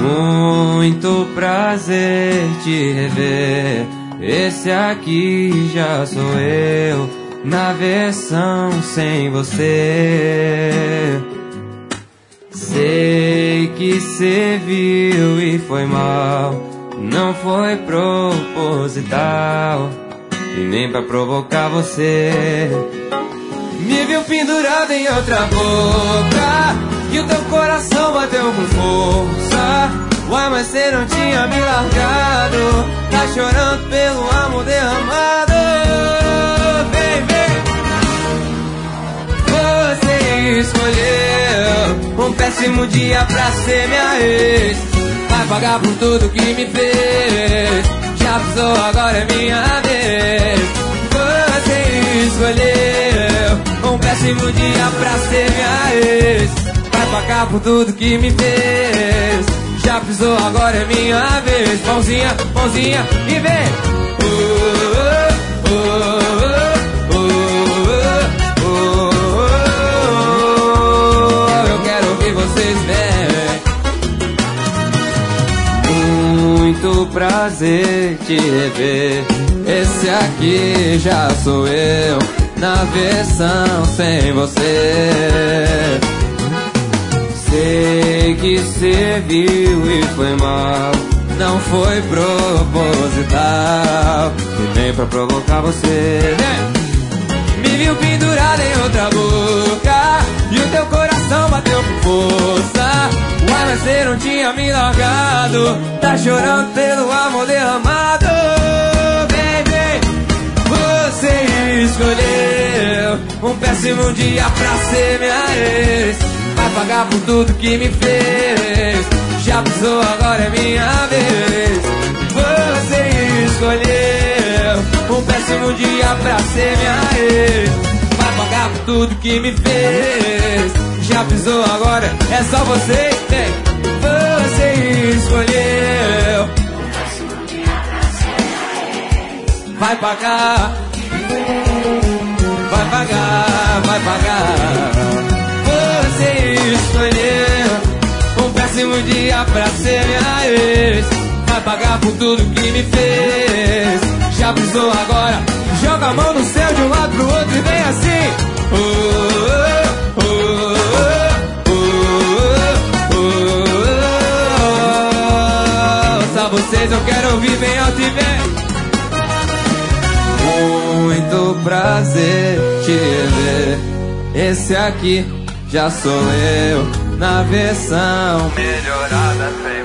Muito prazer te rever. Esse aqui já sou eu, na versão sem você. Sei que cê viu e foi mal, não foi proposital e nem pra provocar você. Me viu pendurado em outra boca e o teu coração bateu com força. Uai, mas cê não tinha me largado, tá chorando pelo amor derramado. Vem, vem. Você escolheu um péssimo dia pra ser minha ex. Vai pagar por tudo que me fez. Já pisou, agora é minha vez. Você escolheu um péssimo dia pra ser minha ex. Vai pagar por tudo que me fez. Já pisou, agora é minha vez. Mãozinha, mãozinha e vem. Eu quero ouvir vocês bem. Muito prazer te rever. Esse aqui já sou eu, na versão sem você. Sei que cê viu e foi mal, não foi proposital e nem pra provocar você. Me viu pendurado em outra boca e o teu coração bateu com força. Uai, mas cê não tinha me largado, tá chorando pelo amor derramado. Baby, você escolheu um péssimo dia pra ser minha ex. Vai pagar por tudo que me fez. Já pisou, agora é minha vez. Você escolheu um péssimo dia pra ser minha ex. Vai pagar por tudo que me fez. Já pisou, agora é só você. Tem. Você escolheu um péssimo dia pra ser minha ex. Vai pagar. Vai pagar, vai pagar. Você escolheu um péssimo dia pra ser minha ex. Vai pagar por tudo que me fez. Já pisou, agora joga a mão no céu de um lado pro outro e vem assim. Só vocês eu quero ouvir bem alto e bem. Muito prazer te ver. Esse aqui já sou eu, na versão melhorada.